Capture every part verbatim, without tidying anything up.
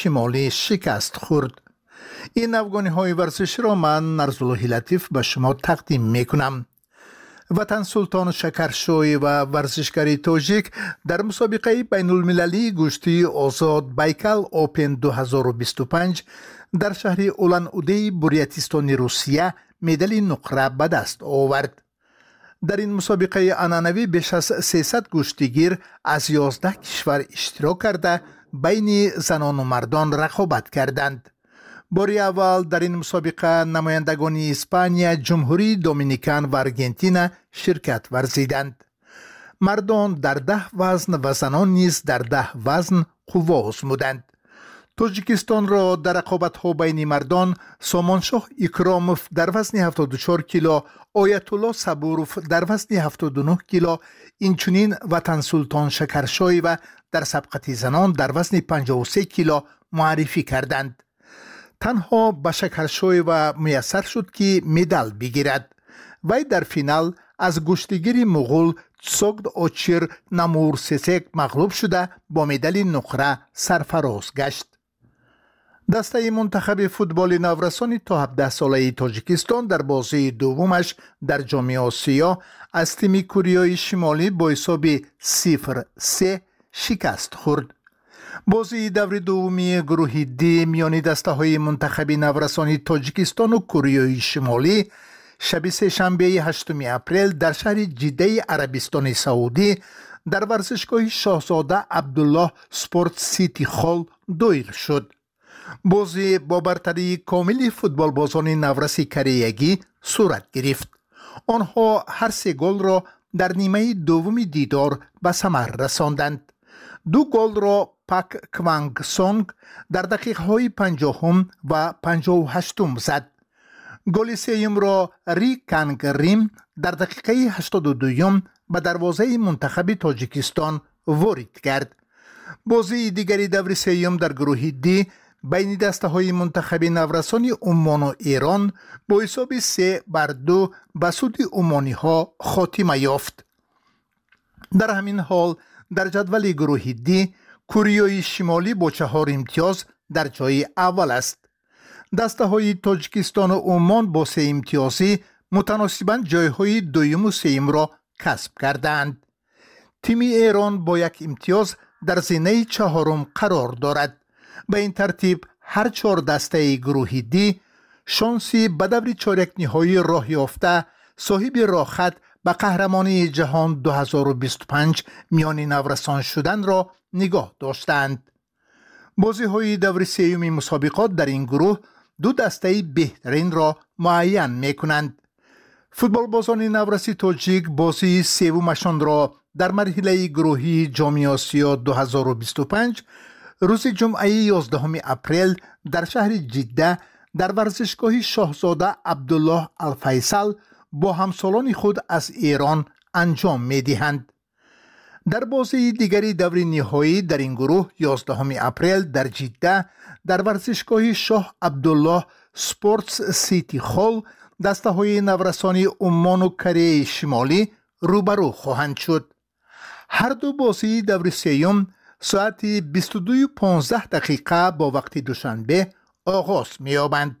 شمالی شکست خورد. این افغانی های ورزشی را من نرزالله لطیف به شما تقدیم می کنم. وطن سلطان شکرشوی و ورزشکاری تاجیک در مسابقه بین المللی گشتی آزاد بیکل اوپن دو هزار و بیست و پنج در شهر اولان اودهی بوریاتیستان روسیه مدال نقره به دست آورد. در این مسابقه عنعنوی بیش از سیصد گشتیگیر از یازده کشور اشتراک کرده بین زنان و مردان رقابت کردند. باری اول در این مسابقه نمایندگان اسپانیا، جمهوری دومینیکن و ارژانتین شرکت ورزیدند. مردان در ده وزن و زنان نیز در ده وزن قوا آزمودند. تاجیکستان را در رقابت‌ها بین مردان سامانشاه اکراموف در وزن هفتاد و چهار کیلو، آیت الله صبوروف در وزن هفتاد و نه کیلو، اینچنین وطن سلطان شکرشوی و در سبقت زنان در وزن پنجاه و سه کیلو معرفی کردند. تنها به شکرشوی و میسر شد که مدال بگیرد. وی در فینال از گشتیگیر مغول تسوگد اوچیر نامورسسک مغلوب شده با مدال نقره سرفراز گشت. دسته منتخب فوتبال نورسان تا هفده ساله تاجیکستان در بازی دومش در جام آسیا از تیم کره شمالی با حساب صفر سه شکست خورد. بازی دور دومی گروه دی میان دسته های منتخب نورسان تاجیکستان و کره شمالی شب سه شنبه هشتم اپریل در شهر جده عربستان سعودی در ورزشگاه شاهزاده عبدالله سپورت سیتی خال دایر شد. بازی با برتری کامل فوتبال بازان نورس کره‌ای صورت گرفت. آنها هر سه گل را در نیمه دوم دیدار به ثمر رساندند. دو گل را پاک کوانگ سونگ در دقیقه های پنجاهم و پنجاه و هشتم زد. گل سوم را ری کانگ ریم در دقیقه هشتاد و دوم به دروازه منتخب تاجیکستان وارد کرد. بازی دیگری دور سوم در گروه دی بین دسته های منتخب نورسان عمان و ایران با حساب سه بر دو به سود عمانی ها خاتمه یافت. در همین حال در جدول گروه دی کره شمالی با چهار امتیاز در جای اول است. دسته های تاجیکستان و عمان با سه امتیازی متناسباً جای های دویم و سوم را کسب کردند. تیم ایران با یک امتیاز در زینه چهارم قرار دارد. به این ترتیب هر چهار دسته گروه دی شانسی به دور چهارک نهایی راه یافته صاحب راحت به قهرمانی جهان دو هزار و بیست و پنج میان نورسان شدن را نگاه داشتند. بازی های دور سوم مسابقات در این گروه دو دسته بهترین را معین می کنند. فوتبال بازان نورسی تاجیک بازی سومشان را در مرحله گروهی جام آسیا دو هزار و بیست و پنج روز جمعه یازدهم اپریل در شهر جده در ورزشگاه شاهزاده عبدالله الفیصل با همسالان خود از ایران انجام می دهند. در بازی دیگری دور نهایی در این گروه یازدهم اپریل در جده در ورزشگاه شاه عبدالله سپورتس سیتی خال دسته های نورسانی عمان و کره شمالی روبرو خواهند شد. هر دو بازی دور سوم ساعت بیست و دو و پانزده دقیقه با وقت دوشنبه آغاز می‌یابند.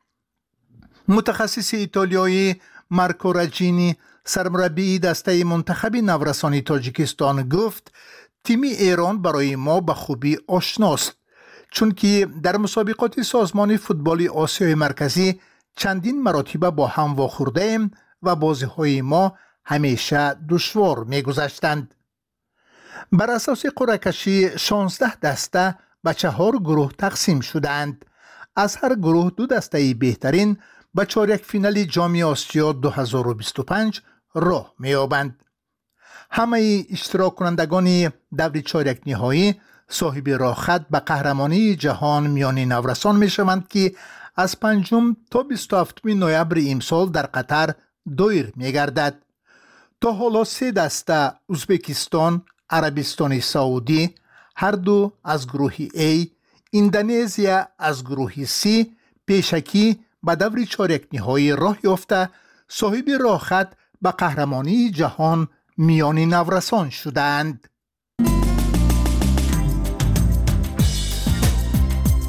متخصص ایتالیایی مارکو راجینی سرمربی دسته منتخب نورسانی تاجیکستان گفت تیم ایران برای ما به خوبی آشناست، چون که در مسابقات سازمان فوتبال آسیای مرکزی چندین مراتب با هم واخورده ایم و بازی‌های ما همیشه دشوار می‌گذشتند. بر اساس قرعه کشی شانزده دسته به چهار گروه تقسیم شدند. از هر گروه دو دسته بهترین به چهارک فینال جام آسیا دو هزار و بیست و پنج راه می‌یابند. همه اشتراک کنندگان دور چهارک نهایی صاحب راحت به قهرمانی جهان میان نورسان میشوند که از پنجم تا بیست و هفتم نوامبر امسال در قطر دایر میگردد. تا حالا سه دسته ازبکستان، عربستان سعودی هر دو از گروه A، اندونزیا از گروه C پیشکی به دور چهارک نهایی راه یافته صاحب راحت به قهرمانی جهان میان نورسان شدند.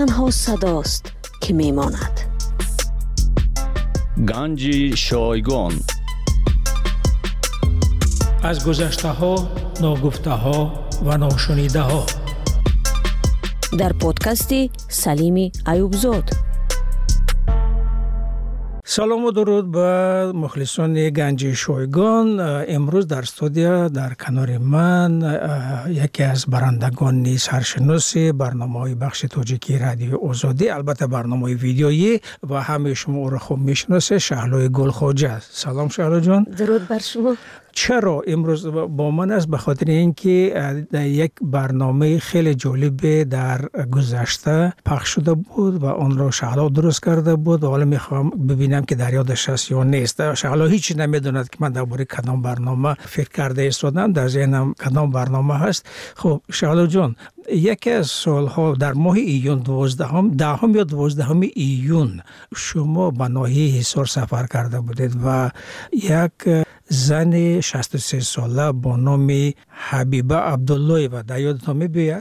تنها صداست که میماند. گنج شایگان. از گذشته ها، ناگفته ها و ناشنیده ها. در پادکستی سلیمی ایوبزاد. سلام و درود به مخلصان گنج شایگان. امروز در استودیو در کنار من یکی از برندگان سرشناس برنامه‌های بخش تاجیکی رادیو آزادی، البته برنامه ویدیویی و همه شما او را خوب میشناسه، شهلا گلخواجه. سلام شهلا جان. درود بر شما. چرا امروز با من است؟ به خاطر اینکه در یک برنامه خیلی جالب در گذشته پخش شده بود و آن را شهلا درست کرده بود و حالا میخوام ببینم که در یادش هست یا نیست. شهلا هیچ نمیدوند که من درباره کدام برنامه فکر کرده ایستادم، در ذهنم کدام برنامه هست. خب شهلا جان، یکی از سالها در ماه ایون دوازدهم دهم یا دوازدهم ایون شما به ناحیه حصار سفر کرده بودید و یک زن شصت و سه ساله با نام حبیبه عبدالله و در یادتان می‌باید؟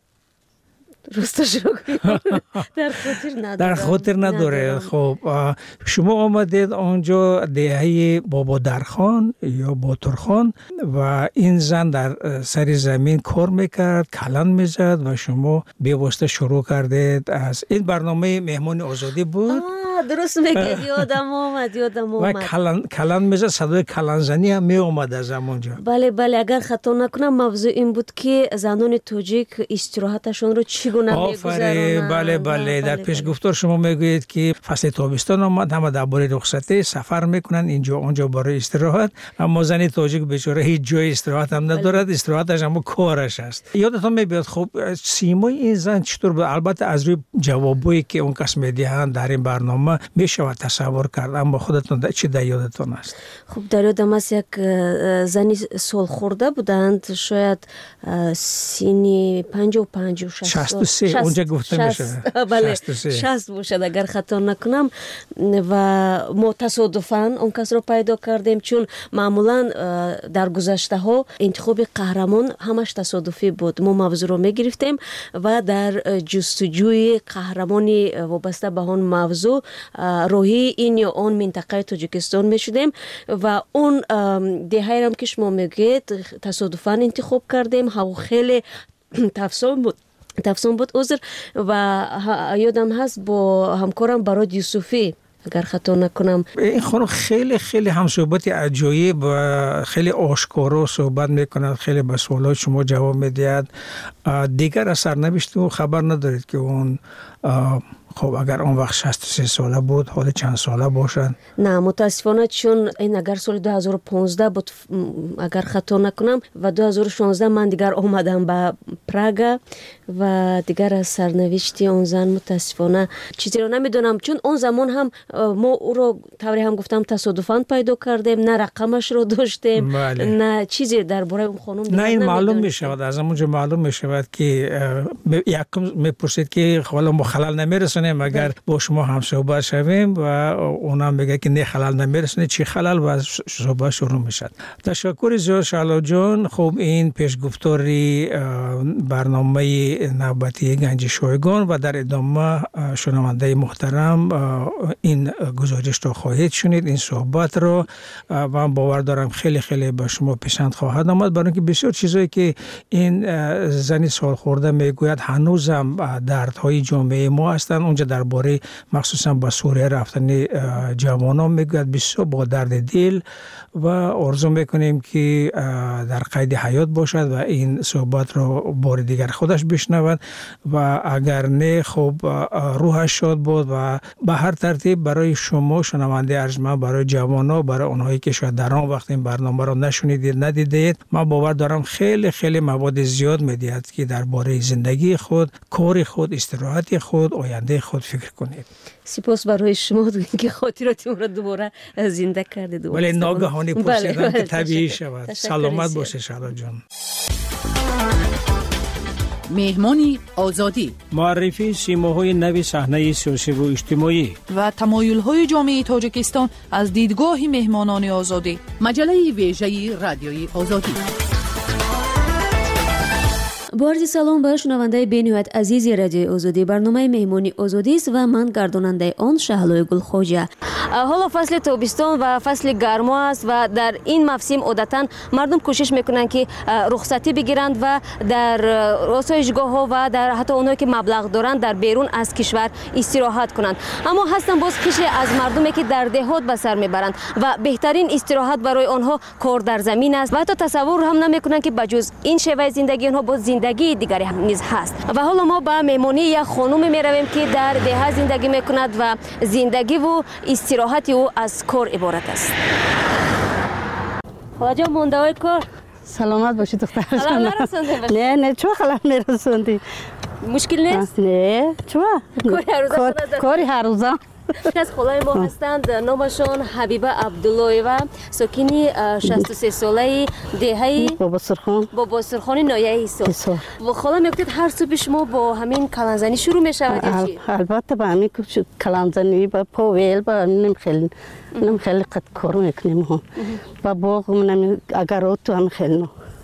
درستش رو در خاطر نداره. در خاطر نداره. خب شما آمدید آنجا دهه بابا درخان یا باترخان و این زن در سر زمین کار میکرد، کلان میزد و شما به واسطه شروع کردید. از این برنامه مهمان آزادی بود. درست میگید، یادم آمد یادم آمد و کلان کلان میزد، صدای کلان زنی هم می اومد از همونجا. بله بله، اگر خطا نکنم موضوع این بود که زنان تاجیک استراحتشون رو چگونه میگذرونن. بله بله، در پیش گفتار شما میگویید که فصل تابستان آمد، همه درباره رخصتی سفر میکنن اینجا اونجا برای استراحت، اما زن تاجیک بیچاره هیچ جای استراحت هم ندارد. استراحتش هم کارش است. یادتون میاد خب سیمای این زن چطور بود؟ البته از روی جوابایی که اون کس میدهند در این برنامه میشه تصور کرد، اما خودتون چی در یادتون است؟ خب در یادم است یک زنی سال خورده بودند، شاید سینی پنجاه و پنج و شصت و سه اونجا گفته میشه. بله شصت باشد اگر خطا نکنم. و ما تصادفاً اون کس رو پیدا کردیم، چون معمولاً در گذشته ها انتخاب قهرمان همش تصادفی بود. ما موضوع رو میگرفتیم و در جستجوی قهرمانی وابسته به اون موضوع روحی این یا اون منطقه تاجیکستان میشدیم و اون دهه هم که شما میگید تصادفاً انتخاب کردیم. هوا خیلی تفصیل بود تفصیل بود عذر و یادم هست با همکارم براد یوسفی اگر خطا نکنم. این خانم خیلی خیلی هم صحبت عجایب و خیلی آشکارا صحبت میکند، خیلی به سوالات شما جواب میدهد. دیگر از سرنوشت و خبر ندارید که اون خب اگر اون وقت شصت و سه ساله بود حالا چند ساله باشد؟ نه متاسفانه، چون این اگر سال دو هزار و پانزده بود اگر خطا نکنم و دو هزار و شانزده من دیگر آمدم به پراگ و دیگر از سرنوشتی اون زن متاسفانه چیزی رو نمیدونم، چون اون زمان هم ما او رو طوری هم گفتم تصادفاً پیدا کردیم، نه رقمش رو داشتیم. بله. نه چیزی درباره اون خانم نه این معلوم می شود، از همونجا معلوم می شود که یکم میپرسید که حالا ما خلل نمیرسونیم اگر با شما هم صحبت شویم و اونم میگه که نه خلل نمیرسونه، چی خلل و صحبت شروع میشد. تشکر زیاد شهلا جان. خب این پیشگفتاری برنامه نوبتی گنج شایگان و در ادامه شنونده محترم این گزارش رو خواهید شنید، این صحبت رو، و من باور دارم خیلی خیلی به شما پسند خواهد آمد، برای اینکه بسیار چیزایی که این زنی سال خورده میگوید هنوزم دردهای جامعه ما هستند. اونجا درباره مخصوصا با سوریه رفتن جوانان میگوید بسیار با درد دل و آرزو میکنیم که در قید حیات باشد و این صحبت رو بار دیگر خودش بشنود و اگر نه خب روحش شاد بود و به هر ترتیب برای شما شنونده ارجمند، برای جوانان، برای اونهایی که شاید در آن وقت این برنامه رو نشنیدید ندیدید، من باور دارم خیلی خیلی مواد زیاد میدهد که درباره زندگی خود، کار خود، استراحت خود، آینده خود فکر کنید. سپاس برای شما که خاطراتم را دوباره زنده کردید. ولی ناگهانی پرسیدم که طبیعی شود. سلامت باشه شهلا جان. مهمانی آزادی، معرفی سیماهای نوی صحنه سیاسی و اجتماعی و تمایل‌های جامعه تاجیکستان از دیدگاه مهمانان آزادی. مجله ویژه رادیوی آزادی. با عرض سلام به شنونده بین‌نهایت عزیز رادیو آزادی. برنامه مهمانی آزادی است و من گرداننده آن شهلای گلخوجه. حالا فصل تابستان و فصل گرما است و در این موسم عادتاً مردم کوشش میکنند که رخصتی بگیرند و در آسایشگاه‌ها و در حتی اونایی که مبلغ دارند در بیرون از کشور استراحت کنند. اما هستن باز کشی از مردمی که در دهات به سر میبرند و بهترین استراحت برای آنها کار در زمین است و حتی تصور هم نمیکنند که بجز این شیوه زندگی آنها باز زندگی دیگری هم نیز هست. و حالا ما به مهمانی یک خانم میرویم که در ده زندگی میکند و زندگی و استراحت او از کار عبارت است. خواجه مونده های کار سلامت باشی دختر. خلال نرسوندی؟ نه نه چو خلال نرسوندی؟ مشکل نیست؟ نه چو کاری هر روزه کاری هر روزه. از خلای ما هستند، نامشان حبیبه عبداللهیوه، ساکنی شصت و سه ساله دهه بابا سرخان بابا سرخانی نایه ایسا. و خالا میگوید هر صبح شما با همین کلانزنی شروع میشود یا چی؟ البته با همین کلانزنی با پاویل با نم خیلی نم خیلی قد کار میکنیم هم با باغ نم اگر تو هم خیلی.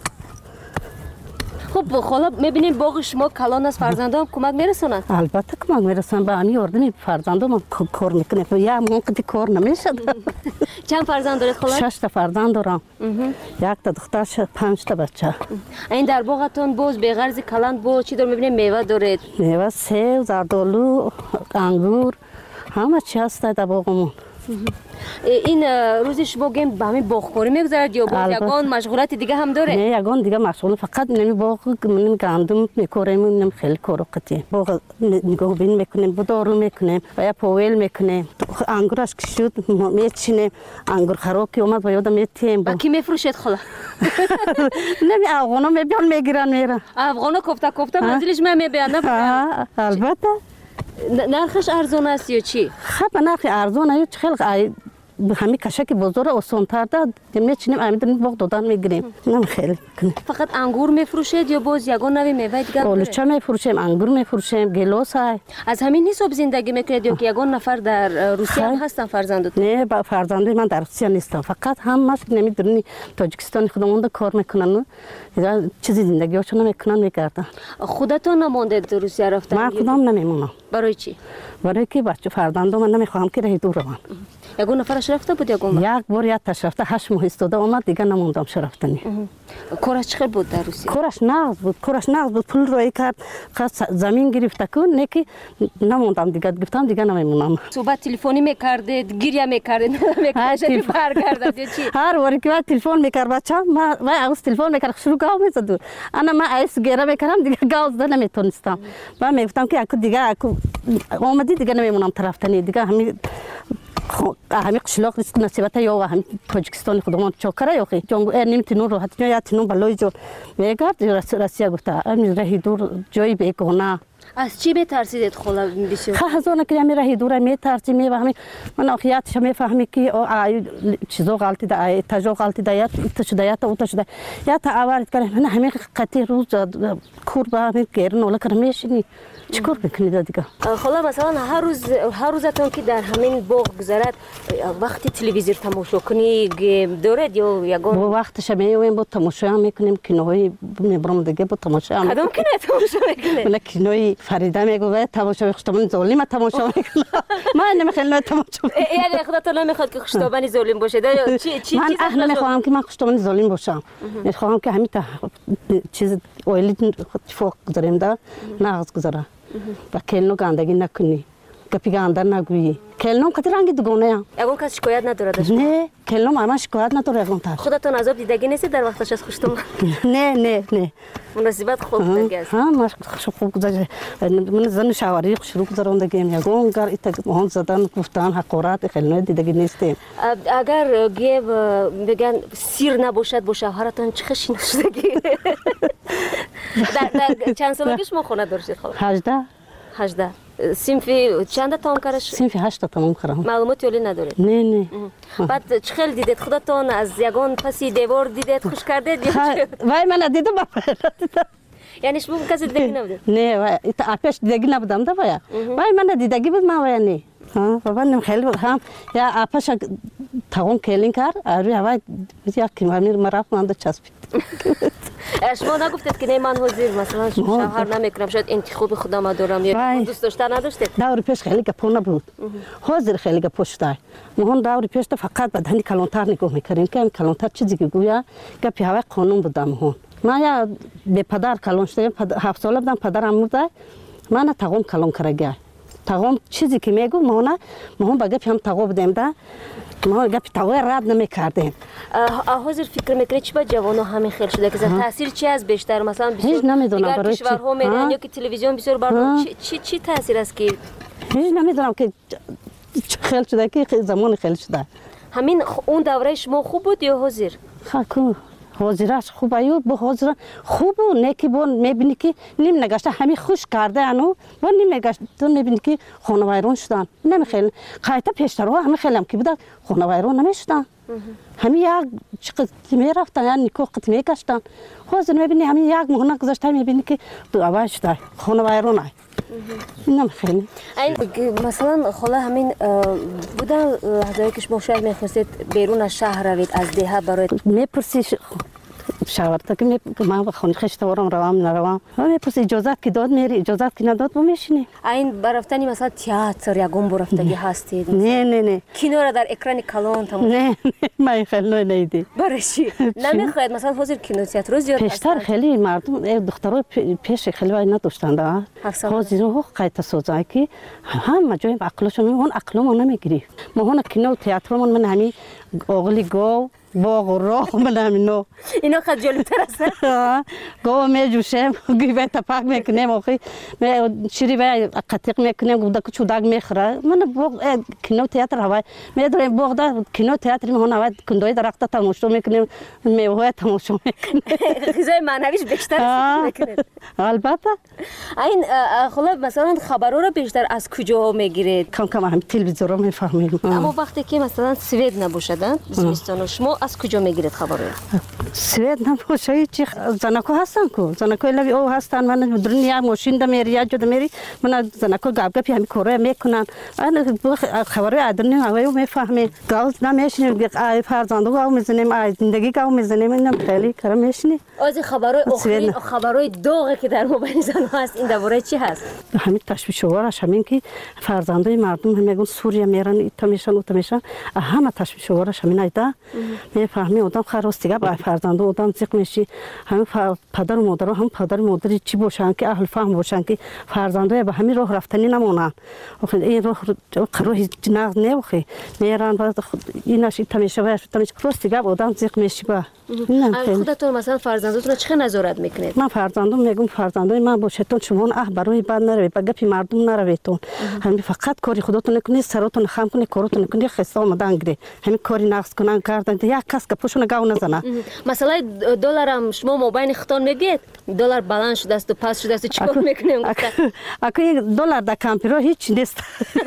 خب خالا میبینیم باغ شما کلان از فرزندان کمک میرسونند؟ البته کمک میرسونند. با همین اردمی فرزندان کار میکنه. یا من کدی کار نمیشه. چند فرزند دارید خالا؟ شش تا فرزند دارم. یک تا دختر، پنج تا بچه. این در باغتون باز به غرض کلان با چی دار میبینیم میوه دارید؟ میوه سیب، زردآلو، انگور، همه چی هست در باغمون. این روز شما گیم به همین باغکاری میگذرد یا باز یگان مشغولات دیگه هم داره؟ نه یگان دیگه مشغول، فقط نمی باغ نمی گندم میکاریم، نمی خیلی کار قطعی باغ نگاه بین میکنیم، بدارو میکنیم و یا پاویل میکنیم. انگورش که شد میچینیم، انگور خراب که اومد و یادم میتیم. با کی میفروشید خلا؟ نمی افغانا میبیان میگیرن میرن. افغانا کوفته کوفته منزلش من میبیان نه؟ البته. نرخش ارزان است یا چی؟ خب نرخ ارزان است، خیلی همین کشک بزرگ آسان‌تر داد. میچینیم امیدن باغ دادن میگیریم. نم خیلی کنه. فقط انگور میفروشید یا باز یگان نوی میوه دیگه داره؟ آلوچه میفروشیم، انگور میفروشیم، گیلاس های. از همین حساب زندگی میکنید یا که یگان نفر در روسیه هم هستن فرزندتون؟ نه با فرزندی من در روسیه نیستم، فقط همش نمیدونی تاجیکستان خودمون کار میکنن و چیزی زندگیشون میکنن میگردن. خودتون نموندید روسیه رفتن؟ من خودم نمیمونم. برای چی؟ برای که بچه فرزندم من نمیخوام که راه دور روم. یگان نفرش رفته بود یگان؟ یک بار یک تاش رفته، هشت ماه استاده اومد دیگه نموندم شرفتنی. کارش چقدر بود در روسیه؟ کارش نقد بود، کارش نقد بود، پول روی کرد، خواست زمین گرفته کن، نه که نموندم دیگه، گفتم دیگه نمیمونم. صحبت تلفنی میکردید، گریه میکردید، نمیکردید برگردید یا چی؟ هر واری که تلفن میکرد بچه، من من از تلفن میکرد شروع گاو میزد. انا من ایس گریه میکردم دیگه گاو زدن نمیتونستم. من میگفتم که اکو دیگه اکو اومدی دیگه نمیمونم طرفتنی دیگه همین همین قشلاق است نصیبت یا همین تاجیکستان خودمون چاکره یا خی جنگ نمیتونن رو حتی یا تنو بالای جو میگرد راستی گفته امیر راه دور جایی بگونه. از چی میترسیدید خلا بسیار؟ خزانه که امیر راه دور میترسیم میفهمی من آخیاتش میفهمی که چیزا غلطی ده تجا غلطی ده یا تشدیات او تشدیات یا تا آورد کنه من همین قطعی روز کور با همین گرن ولی کرمیشی چیکار میکنید دیگه؟ خلا مثلا هر روز هر روزتون که در همین باغ گذرد وقتی تلویزیون تماشا کنی دارید یا یگان؟ با وقتش میویم با تماشا میکنیم کینوی میبرم دیگه با تماشا میکنیم. کدام کینوی تماشا میکنید؟ من کینوی فریده میگه تماشا خشتابانی ظالم تماشا میکنم. من نمیخوام تماشا. یعنی خودتون نمیخواد که خشتابانی ظالم باشه؟ چی چی من اهل نمیخوام که من خشتابانی ظالم باشم. میخوام که همین تا چیز اولی فوق گذاریم دا ناز گذاره. و کلنو گندگی نکنی، کپی گنده نگویی. کلنو کتی رنگی دوگانه ام. یگان کس شکایت نداره داشت؟ نه، کلنو مامان شکایت نداره یگان تر. خودتون عذاب دیدگی نیستی در وقتش از خشتم؟ نه نه نه. مناسبت خوب دیگه است. ها ماش خوب گذاشته. من زن شواری شروع کردم دیگه یگان کار ایت مهان زدن گفتن حقارت کلنو دیدگی نیستیم. اگر گیو بگن سیر نباشد با شوهرتون چه خشی نشدگی؟ در در چند سالگی شما خونه داشتید خاله؟ هجده. هجده. سینفی چند تام کارش؟ سینفی هشت تام کارم. معلوماتی ولی ندارید؟ نه نه. بعد چه خیلی دیدید خودتون از یگان پسی دیوار دیدید خوش کردید یا چه؟ وای من دیدم یعنی شما کسی دیدگی نبودید؟ نه وای ایت آپش دیدگی نبودم دا وای. وای من دیدگی بود ما وای نه. ها بابا نم خیلی هم یا آپش تاون کلین کار آری وای یا کی من مرا من چسبید. شما نگفتید که نه من حاضر مثلا شوهر نمیکنم شاید انتخاب خودم دارم یا دوست داشتن نداشتید؟ دور پیش خیلی گپا نبود. حاضر خیلی گپ پشتای. مهون دور پیش فقط بدنی کلانتر نگاه میکردیم که کلانتر چیزی که گویا گپی هوا قانون بودم مهون. من یا به پدر کلان شدم هفت ساله بودم پدرم مرده من تقوم کلان کرده. تقوم چیزی که میگو مهونه مهون با گپی هم تقوم بودیم ده. ما گپی تقوی رد نمیکردیم. حاضر فکر میکنید چی با جوانو همین خیلی شده که تاثیر چی از بیشتر مثلا هیچ نمیدونم برای چی کشورها میرن یا که تلویزیون بسیار بر چی چی تاثیر است که هیچ نمیدونم که خیلی شده که زمان خیلی شده. همین اون دوره شما خوب بود یا حاضر؟ خاکو حاضرش خوب ایو با حاضر خوب و نیکی بون میبینی که نیم نگشته همین خوش کرده انو با نیم نگشته تو میبینی که خانه ویران شدن نمیخیل قایتا پیشتر ها همین خیلی هم که بوده خانه ویران نمیشدن همین یک چقدر میرفتن یا نیکو قد میگشتن حاضر میبینی همین یک مهنه گذاشته میبینی که دو اول شده خانه ویران های نمیخیل مثلا خلا همین بودن لحظه که شما شاید میخواستید بیرون از شهر روید از دیها برای میپرسی شاورتا که من خونه خشت ورم روام نروام میپرسی اجازت که داد میری اجازت که نداد با میشینی این برفتنی مثلا تئاتر یا گم برفتگی هستید نه نه نه کینو را در اکران کلان تمام نه من خیلی نیدی برای چی نمیخواید مثلا حاضر کینو تئاتر زیاد پیشتر خیلی مردم دخترای پیش خیلی وای نداشتن ده حاضر رو قایت سوزای که هم جای عقلشون اون عقلمون نمیگیری ما هون کینو تئاترمون من همین اوغلی گو باغ و راه من همینو اینا خیلی جلوتر هستن گو میجوشم گیوه تپاک میکنیم آخی شیری به قطیق میکنیم گوده که چوداگ میخوره من باغ کینو تئاتر هوای میداریم باغ ده کینو تئاتر میهون هوای کندوی درخت تماشا میکنیم میوه تماشا میکنیم غذای معنویش بیشتر میکنید البته این خلا مثلا خبرها رو بیشتر از کجا میگیرید کم کم هم تلویزیون رو میفهمیم اما وقتی که مثلا سوئد نباشدن زمستان شما از کجا میگیرید خبر رو؟ سوئد نباشه چی زنکو هستن کو زنکو لوی او هستن من دنیا ماشین دم میری یا جد میری من زنکو گاب گپی همین کاره میکنن من خبر ادرنی هوایو میفهمه گاز نمیشنیم ای فرزندو گاو میزنیم ای زندگی گاو میزنیم اینم خیلی کارم میشنی از خبرای آخرین خبرای داغی که در موبایل زن هست این درباره چی هست همین تشویش آورش همین که فرزندای مردم میگن سوریه میرن ایتا میشن اوتا میشن همه تشویش آورش همین ایدا میفهمی آدم خراستی با فرزند آدم زیق میشی هم پدر و مادر هم پدر و مادری چی باشن که اهل فهم باشن که فرزندای به همین راه رفتنی نمونن آخه این راه راه ناز نبخی میرن بعد ایناش ایتا میشه و تمیش راستی با آدم زیق میشی با خودتون مثلا فرزنداتون رو چه نظارت میکنید من فرزندم میگم فرزندای من باشتون شما اه برای بعد نروید با گپی مردم نرویدتون همین فقط کاری خودتون نکنید سراتون خام کنید کارتون نکنید خسته آمدن گیری همین کاری نقص کنن کردن یک کس که پوشون گاو نزنه مثلا دلار هم شما مابین خطان میگید دلار بلند شده است و پس شده است چیکار میکنیم اگه یک دلار در کامپیوتر هیچ نیست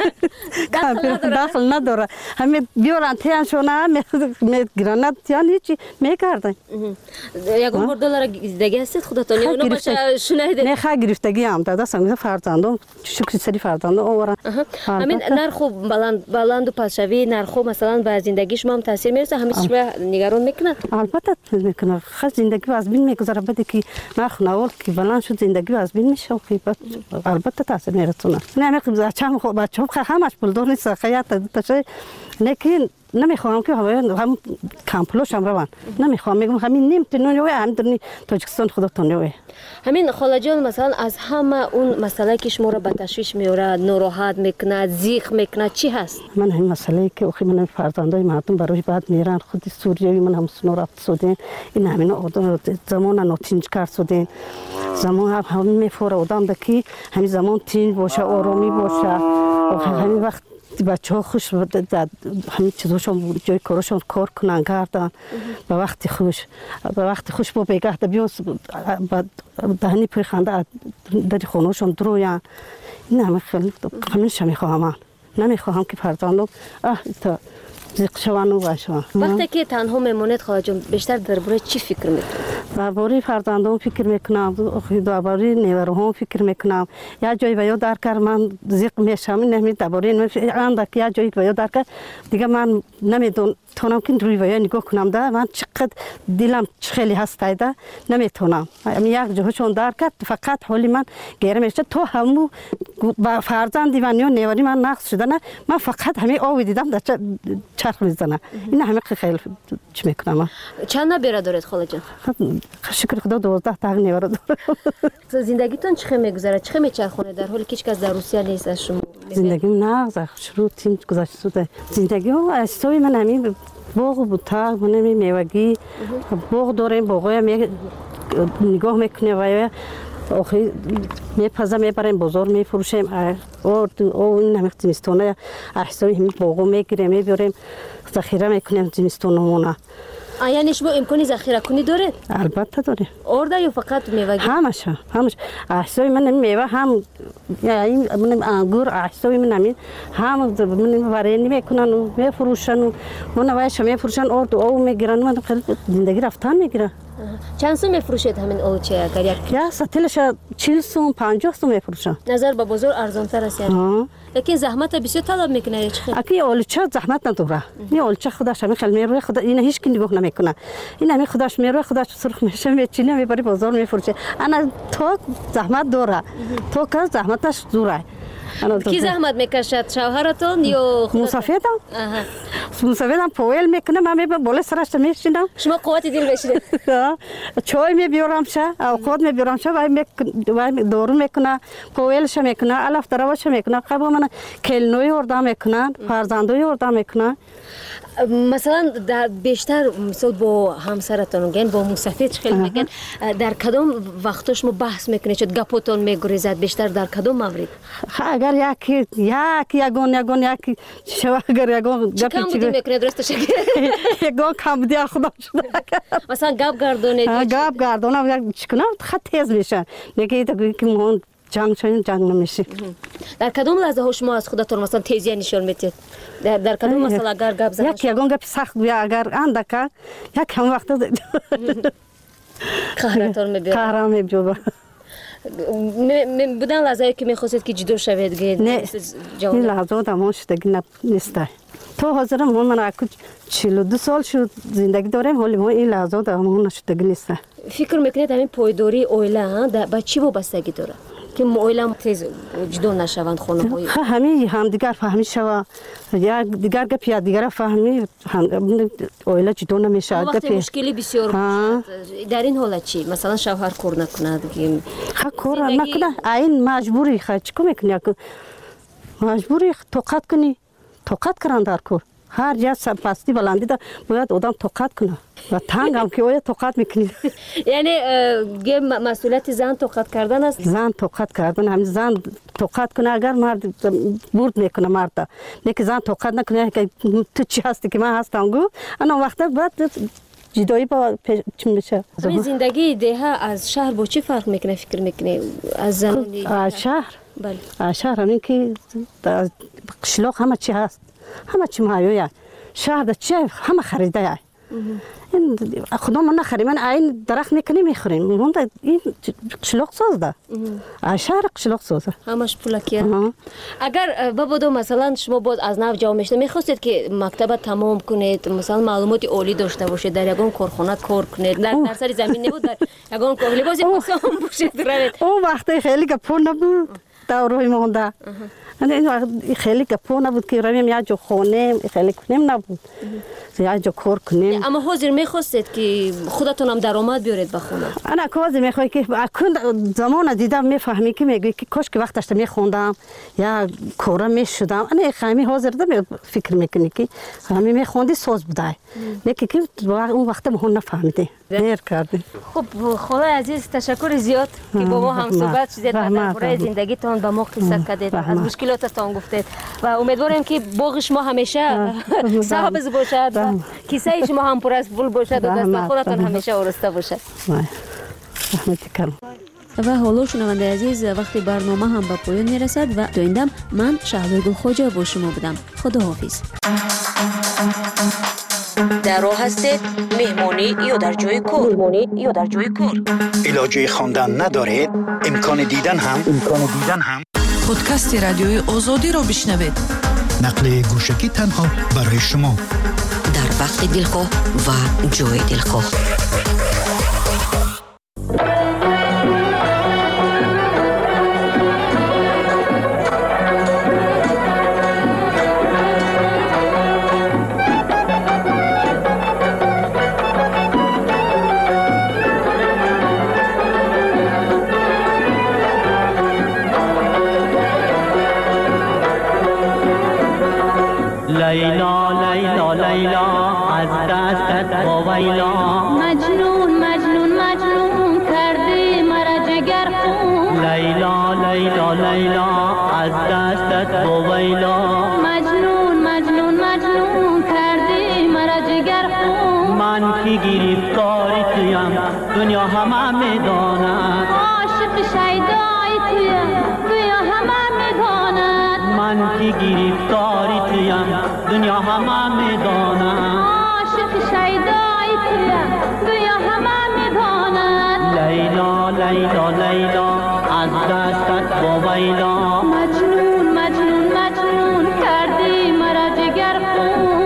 داخل نداره همین بیارن تیان شونه میگیرن تیان هیچی میکردن یکم بار دلار دیگه است خودتون یا اونو باشه شنیدید نه خا گرفتگی هم داده سنگ فرزندم شکر سری فرزندم اورا همین نرخ بلند بلند و پسشوی نرخ مثلا به زندگی شما هم تاثیر میرسه همین شما نگران میکنه البته میکنه خیلی زندگی از بین میگذره بده که نرخ نوال که بلند شد زندگی از بین میشه البته تاثیر میرسونه نه میگم بچه‌م خب بچه‌م همش پولدار نیست خیاط تشه لیکن نمیخوام که هم کامپلوش هم روان نمیخوام میگم همین نیم تنونیوه هم درنی تاجیکستان خودتونیوه همین خاله جان مثلا از همه اون مسئله که شما رو به تشویش میاره ناراحت میکنه زیق میکنه چی هست من همین مسئله که اخی من فرزندای مردم برای بعد میرن خود سوریایی من هم سنو رفت شدن این همین زمان نوتینج کرد شدن زمان هم همین میفوره آدم دکی همین زمان تینج باشه آرامی باشه همین وقت بچه ها خوش همین چیزاشون جای کارشون کار کنن کردن به وقت خوش به وقت خوش با بگه ده بیان دهنی پریخنده در خونهشون درویان این همه خیلی همیشه میخواهم من نمیخواهم که فرزندم اه تا زیق شوان و باشم وقتی که تنها میمونید خاله جان بیشتر درباره چی فکر میکنید درباره فرزندم فکر میکنم درباره نیروهم فکر میکنم یا جایی و یا در کار من زیق میشم نمی درباره آن که یا جایی و یا در کار دیگه من نمیدونم تونم که روی و یا نگاه کنم ده من چقدر چقدر دلم خیلی هستایده نمیتونم یک جوهشون در کرد فقط حالی من گرم میشه تو همو با فرزندی و نیوری من نقص شده نه من فقط همین آوی دیدم در چرخ میزنه این همه خیلی چی میکنم چند نبیره دارید خاله جان؟ شکر خدا دوازده تا نیوره دارم. زندگیتون چه میگذره؟ چه میچرخونه در حالی که هیچ کس در روسیه نیست از شما؟ زندگیم نه شروع تیم گذشته شده زندگی و استوی من همین باغ بود تا من میوگی باغ داریم باغای می نگاه میکنه و آخری میپزه میبریم بازار میفروشیم اور او این همه زمستونه احساسی همین باغو میگیریم میبریم ذخیره میکنیم زمستونمونه. یعنی شما امکانی ذخیره کنی داره؟ البته داره. آرده یا فقط میوه؟ همش همش احساسی من میوه هم یعنی من انگور احساسی من همین هم من وارینی میکنن و میفروشن و من وایش میفروشن اور او میگیرن من خیلی زندگی رفتن میگیره. چند سو میفروشید همین آلوچه اگر یک؟ یا سطلش چهل سو پنجاه سو میفروشن. نظر به بازار ارزان‌تر است یعنی. لیکن زحمت بسیار طلب میکنه چه؟ اکی آلوچه زحمت نداره. این آلوچه خودش همین خیلی میروه خدا این هیچ کی نگاه نمیکنه. این همین خودش میروه خودش سرخ میشه میچینه میبری بازار میفروشه. انا تو زحمت داره. تو که زحمتش دوره. کی زحمت میکشد شوهرتون یا مسافرم؟ مسافرم پویل میکنه من میبرم بالا سرش میشینم. شما قوت دل بشید. چای میبیارم شه اوقات میبیارم شه و دارو میکنه پویلش میکنه الف دروش میکنه قبل من کلنوی وردا میکنه فرزندوی وردا میکنه. مثلا در بیشتر مثلا با همسرتون میگن با مسافر خیلی میگن در کدام وقتا شما بحث میکنید چه گپتون میگریزد بیشتر در کدام مورد؟ اگر یکی یکی یگون یگون یکی شو اگر یگون گپی کم بودی میکنید درست شکل یگون کم بودی خدا شده مثلا گپ گردونید گپ گردونم چیکنم خیلی تیز میشه نگه تو که مون جنگ شدن جنگ نمیشه. در کدام لحظه ها شما از خودتون مثلا تیزی نشون میدید؟ در در کدام مثلا اگر گپ زدن؟ یک یگون گپ سخت بیا اگر اندکه یک هم وقت قهرتون میبینید. قهرم میبینید. بودن لحظه‌ای که میخواستید که جدا شوید گید؟ نه. این لحظه دامون شدگی نیسته. تو حاضرم من من اکو چهل و دو سال شد زندگی دارم ولی ما این لحظه دامون نشدگی نیسته. فکر میکنید همین پایداری اویله با چی وابستگی داره؟ که اویله تیز جدا نشوند خانم‌های. همین هم دیگر فهمی شوا یا دیگر گپ یا دیگر فهمی اویله جدا نمیشه. وقتی مشکلی بسیار بود در این حالت چی؟ مثلا شوهر کار نکند که خا کار نکنه این مجبوری خا چیکار میکنی که مجبوری طاقت کنی طاقت کردن در کار هر جا سرپستی بلندی دا باید آدم طاقت کنه و تنگ هم که باید طاقت میکنی یعنی مسئولیت زن طاقت کردن است؟ زن طاقت کردن همین زن طاقت کنه اگر مرد برد میکنه مرد نه که زن طاقت نکنه که تو چی هستی که من هستم گو انا وقتا بعد جدایی با چی میشه. همین زندگی ده از شهر با چی فرق میکنه فکر میکنی از زنانی؟ از شهر؟ بله. از شهر همین که قشلاق همه چی هست همه چی مایویه شهر ده چی همه خریده یه این خدا من نخریم من این درخت میکنی میخوریم من این قشلاق ساز ده از شهر قشلاق سازه همش پولکیه. اگر بابا مثلا شما باز از نو جا میشته میخواستید که مکتب تمام کنید مثلا معلومات عالی داشته باشید در یگان کارخانه کار کنید در در سر زمین نبود در یگان کار لباس پوشان باشید روید اون وقتی خیلی گپون نبود داروی مونده این خیلی گپون نبود که رویم یا جو خونه خیلی کنیم نبود یا جو کار کنیم. اما حاضر میخواستید که خودتون هم درآمد بیارید به خونه؟ انا حاضر میخوای که اکن زمان دیدم میفهمی که میگی که کاش که وقتش میخوندم یا کارا میشدم انا خیلی حاضر دم فکر میکنی که همین میخوندی ساز بوده نه که اون وقت مون نفهمیدی دیر کردی. خب خاله عزیز تشکر زیاد که با ما هم صحبت شدید و درباره زندگیتون با ما قصه کردید از مشکلاتتون گفتید و امیدوارم که باغ شما همیشه سبز باشد و کیسه شما هم پر از پول باشد و دست خودتون همیشه آراسته باشد. و حالا شنونده عزیز وقتی برنامه هم به پایان میرسد و دویندم من شهلا گلخواجه با شما بودم. خدا حافظ. در راه هستید مهمانی یا در جای کار مهمانی یا در جای کار علاجه خواندن ندارید امکان دیدن هم امکان دیدن هم پادکست رادیوی آزادی را بشنوید نقل گوشکی تنها برای شما در وقت دلخواه و جای دلخواه. لیلا لیلا لیلا از دستت وایلا، مجنون مجنون مجنون کردی مرا جگر خون. لیلا لیلا لیلا از دستت وایلا، مجنون مجنون مجنون کردی مرا جگر خون. من که گرفتاری تویم دنیا همه میداند، عاشق شیدای تویم دنیا همه میداند. من که گرفتاری تویم دنیا همه میداند، عاشق شیدای تویم دنیا همه میداند. لیلا لیلا لیلا از دستت وایلا، مجنون مجنون مجنون کردی مرا جگر خون.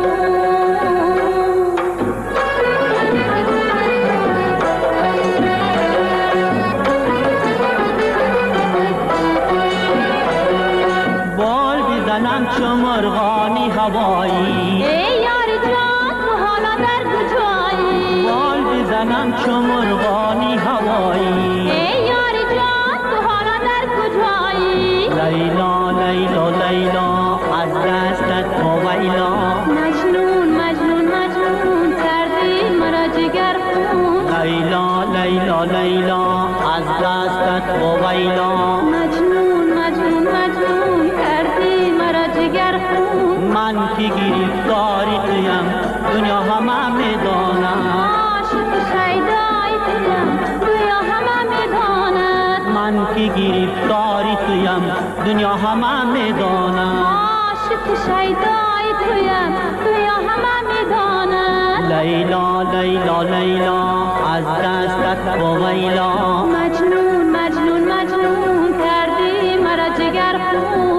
بال بزنم چو مرغانی هوایی، ای یار جان تو حالا در کجایی؟ بال بزنم چو مرغانی هوایی، ای یار جان تو حالا در کجایی؟ لیلا لیلا لیلا از دستت وایلا، مجنون مجنون مجنون کردی مرا جگر خون. لیلا لیلا لیلا از دستت وایلا، مجنون مجنون مجنون کردی مرا جگر خون. من که گرفتاری تویم دنیا همه میداند، عاشق شیدای تویم دنیا همه میداند. من که گرفتاری تویم دنیا همه میداند، عاشق شیدای تویم دنیا همه میداند. لیلا لیلا لیلا از دستت وایلا، مجنون مجنون مجنون کردی مرا جگر خون.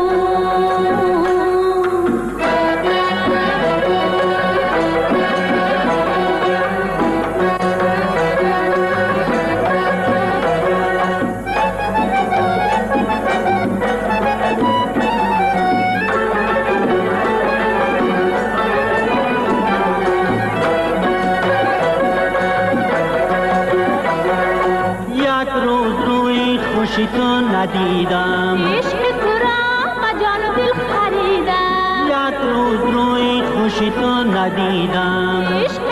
خوشی تو ندیدم، عشق تو را جان و دل خریدم. یک روز روی خوشی تو ندیدم، عشق